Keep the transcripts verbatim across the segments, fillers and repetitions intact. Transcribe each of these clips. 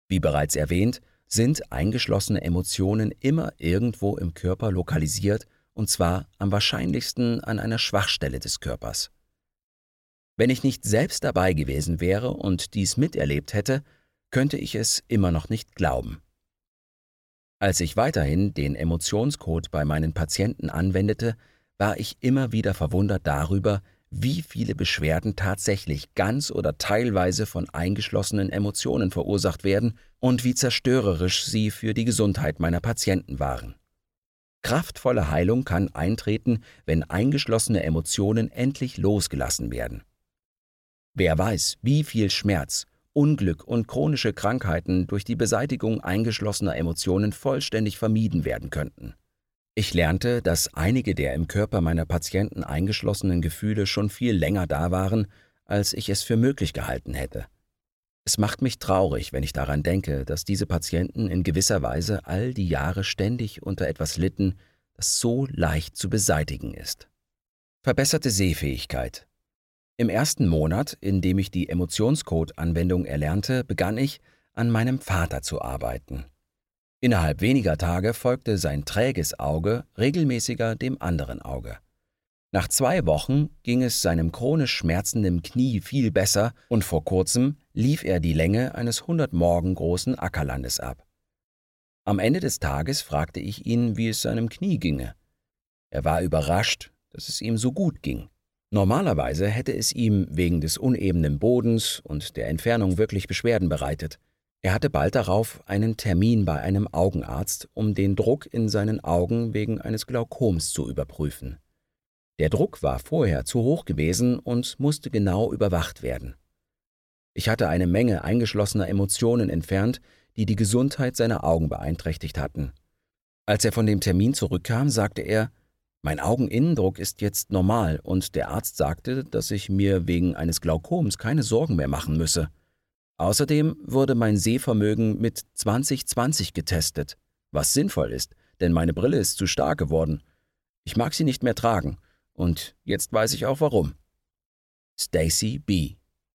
Wie bereits erwähnt, sind eingeschlossene Emotionen immer irgendwo im Körper lokalisiert, und zwar am wahrscheinlichsten an einer Schwachstelle des Körpers. Wenn ich nicht selbst dabei gewesen wäre und dies miterlebt hätte, könnte ich es immer noch nicht glauben. Als ich weiterhin den Emotionscode bei meinen Patienten anwendete, war ich immer wieder verwundert darüber, wie viele Beschwerden tatsächlich ganz oder teilweise von eingeschlossenen Emotionen verursacht werden und wie zerstörerisch sie für die Gesundheit meiner Patienten waren. Kraftvolle Heilung kann eintreten, wenn eingeschlossene Emotionen endlich losgelassen werden. Wer weiß, wie viel Schmerz, Unglück und chronische Krankheiten durch die Beseitigung eingeschlossener Emotionen vollständig vermieden werden könnten. Ich lernte, dass einige der im Körper meiner Patienten eingeschlossenen Gefühle schon viel länger da waren, als ich es für möglich gehalten hätte. Es macht mich traurig, wenn ich daran denke, dass diese Patienten in gewisser Weise all die Jahre ständig unter etwas litten, das so leicht zu beseitigen ist. Verbesserte Sehfähigkeit. Im ersten Monat, in dem ich die Emotionscode-Anwendung erlernte, begann ich, an meinem Vater zu arbeiten. Innerhalb weniger Tage folgte sein träges Auge regelmäßiger dem anderen Auge. Nach zwei Wochen ging es seinem chronisch schmerzenden Knie viel besser und vor kurzem lief er die Länge eines hundert Morgen großen Ackerlandes ab. Am Ende des Tages fragte ich ihn, wie es seinem Knie ginge. Er war überrascht, dass es ihm so gut ging. Normalerweise hätte es ihm wegen des unebenen Bodens und der Entfernung wirklich Beschwerden bereitet. Er hatte bald darauf einen Termin bei einem Augenarzt, um den Druck in seinen Augen wegen eines Glaukoms zu überprüfen. Der Druck war vorher zu hoch gewesen und musste genau überwacht werden. Ich hatte eine Menge eingeschlossener Emotionen entfernt, die die Gesundheit seiner Augen beeinträchtigt hatten. Als er von dem Termin zurückkam, sagte er: »Mein Augeninnendruck ist jetzt normal und der Arzt sagte, dass ich mir wegen eines Glaukoms keine Sorgen mehr machen müsse. Außerdem wurde mein Sehvermögen mit zwanzig zwanzig getestet, was sinnvoll ist, denn meine Brille ist zu stark geworden. Ich mag sie nicht mehr tragen und jetzt weiß ich auch warum.« Stacy B.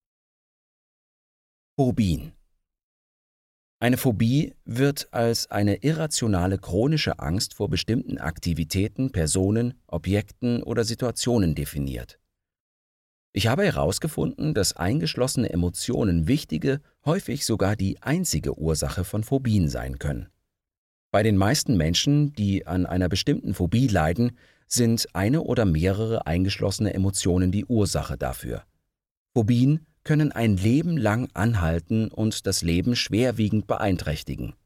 Phobien. Eine Phobie wird als eine irrationale chronische Angst vor bestimmten Aktivitäten, Personen, Objekten oder Situationen definiert. Ich habe herausgefunden, dass eingeschlossene Emotionen wichtige, häufig sogar die einzige Ursache von Phobien sein können. Bei den meisten Menschen, die an einer bestimmten Phobie leiden, sind eine oder mehrere eingeschlossene Emotionen die Ursache dafür. Phobien können ein Leben lang anhalten und das Leben schwerwiegend beeinträchtigen.